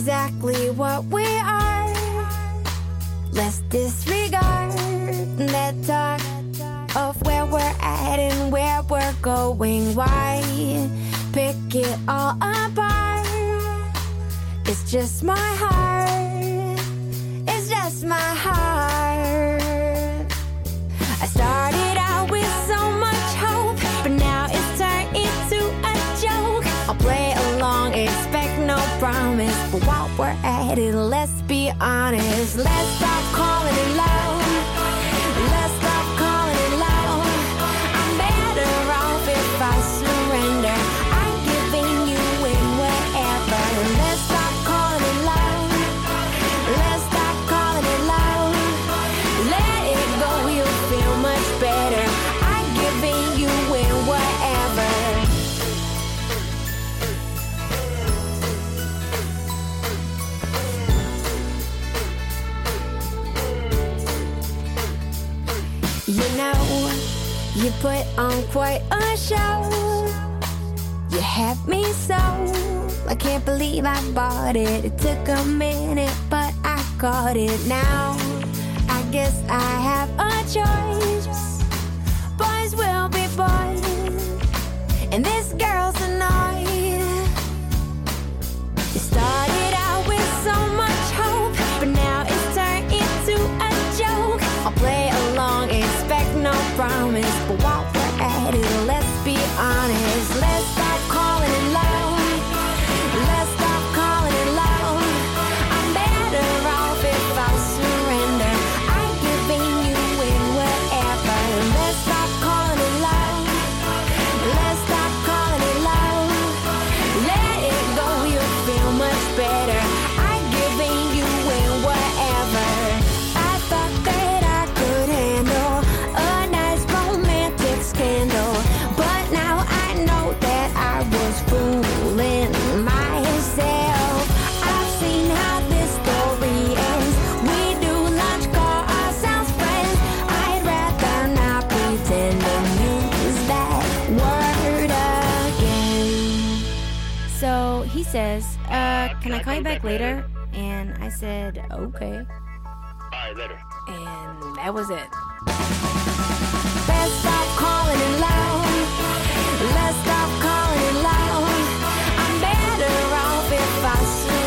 exactly what we are. Let's disregard that talk of where we're at and where we're going. Why pick it all apart? It's just my heart. It's just my heart. I started out with so much hope, but now it's turned into a joke. I'll play along, expect no promise, but while we're at it, let's be honest. Let's stop calling it love. Let's stop calling it love. I'm better off if I surrender. I'm giving you in whatever. Let's stop calling it love. Let's stop calling it love. Let it go, you'll feel much better. I'm giving you in whatever. You know, you put on quite a show. You have me so, I can't believe I bought it. It took a minute, but I got it now. I guess I have a choice. Boys will be boys, and this girl's annoyed. You started out with so much hope, but now it's turned into a joke. I'll play along, expect no promise, but while we're at it, let's be honest. Let's stop calling it love. Let's stop calling it love. I'm better off if I surrender. I'm giving you in whatever. Let's stop calling it love. Let's stop calling it love. Let it go, you'll feel much better. I'm giving you in whatever. I thought that I could handle a nice romantic scandal, but now I know that I was fooling myself. I've seen how this story ends. We do lunch, call ourselves friends. I'd rather not pretend and use that word again. So he says, can I call you back later? And I said, okay. Alright, later. And that was it. Let's stop calling it love. Let's stop calling it love. I'm better off if I surrender.